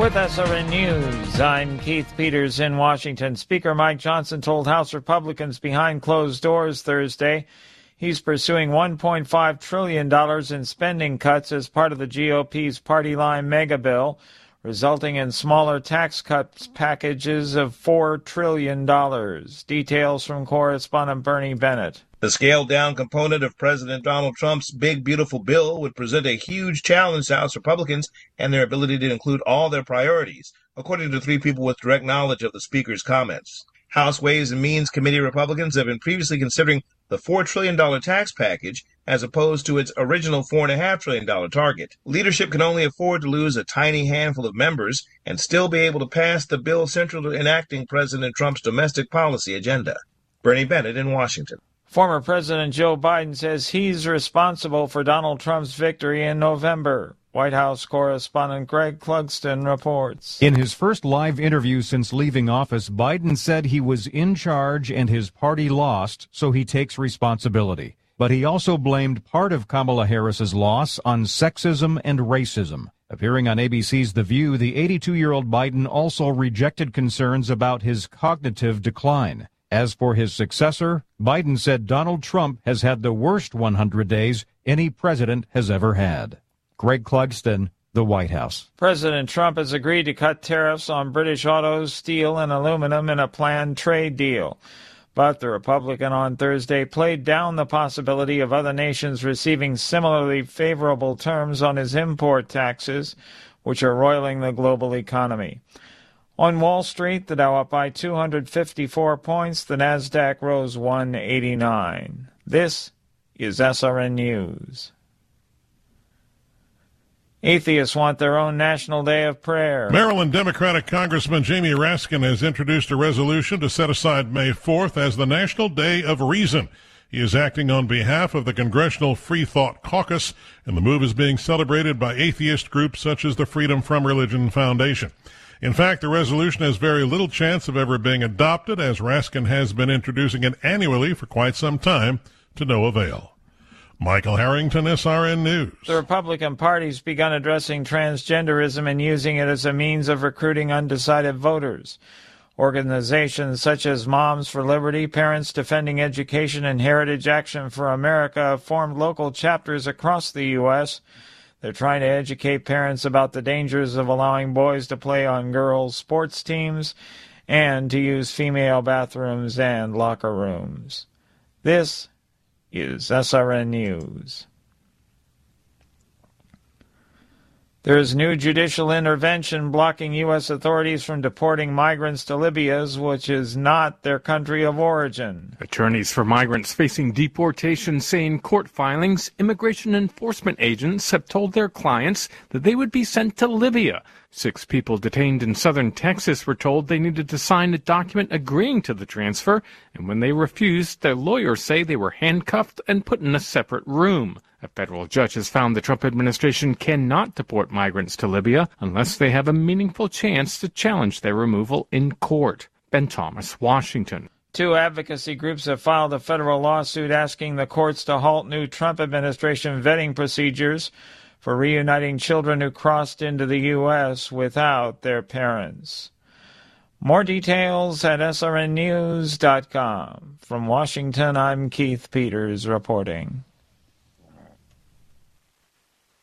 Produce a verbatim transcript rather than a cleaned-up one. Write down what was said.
With S R N News, I'm Keith Peters in Washington. Speaker Mike Johnson told House Republicans behind closed doors Thursday he's pursuing one point five trillion dollars in spending cuts as part of the G O P's party line mega bill, resulting in smaller tax cuts packages of four trillion dollars. Details from correspondent Bernie Bennett. The scaled-down component of President Donald Trump's big, beautiful bill would present a huge challenge to House Republicans and their ability to include all their priorities, according to three people with direct knowledge of the Speaker's comments. House Ways and Means Committee Republicans have been previously considering the four trillion dollars tax package as opposed to its original four point five trillion dollars target. Leadership can only afford to lose a tiny handful of members and still be able to pass the bill central to enacting President Trump's domestic policy agenda. Bernie Bennett in Washington. Former President Joe Biden says he's responsible for Donald Trump's victory in November. White House correspondent Greg Clugston reports. In his first live interview since leaving office, Biden said he was in charge and his party lost, so he takes responsibility. But he also blamed part of Kamala Harris's loss on sexism and racism. Appearing on A B C's The View, the eighty-two-year-old Biden also rejected concerns about his cognitive decline. As for his successor, Biden said Donald Trump has had the worst one hundred days any president has ever had. Greg Clugston, the White House. President Trump has agreed to cut tariffs on British autos, steel, and aluminum in a planned trade deal. But the Republican on Thursday played down the possibility of other nations receiving similarly favorable terms on his import taxes, which are roiling the global economy. On Wall Street, the Dow up by two hundred fifty-four points, the Nasdaq rose one eighty-nine. This is S R N News. Atheists want their own National Day of Prayer. Maryland Democratic Congressman Jamie Raskin has introduced a resolution to set aside May fourth as the National Day of Reason. He is acting on behalf of the Congressional Free Thought Caucus, and the move is being celebrated by atheist groups such as the Freedom From Religion Foundation. In fact, the resolution has very little chance of ever being adopted, as Raskin has been introducing it annually for quite some time, to no avail. Michael Harrington, S R N News. The Republican Party's begun addressing transgenderism and using it as a means of recruiting undecided voters. Organizations such as Moms for Liberty, Parents Defending Education, and Heritage Action for America have formed local chapters across the U S They're trying to educate parents about the dangers of allowing boys to play on girls' sports teams and to use female bathrooms and locker rooms. This is S R N News. There is new judicial intervention blocking U S authorities from deporting migrants to Libya, which is not their country of origin. Attorneys for migrants facing deportation say in court filings, immigration enforcement agents have told their clients that they would be sent to Libya. Six people detained in southern Texas were told they needed to sign a document agreeing to the transfer, and when they refused, their lawyers say they were handcuffed and put in a separate room. A federal judge has found the Trump administration cannot deport migrants to Libya unless they have a meaningful chance to challenge their removal in court. Ben Thomas, Washington. Two advocacy groups have filed a federal lawsuit asking the courts to halt new Trump administration vetting procedures for reuniting children who crossed into the U S without their parents. More details at S R N news dot com. From Washington, I'm Keith Peters reporting.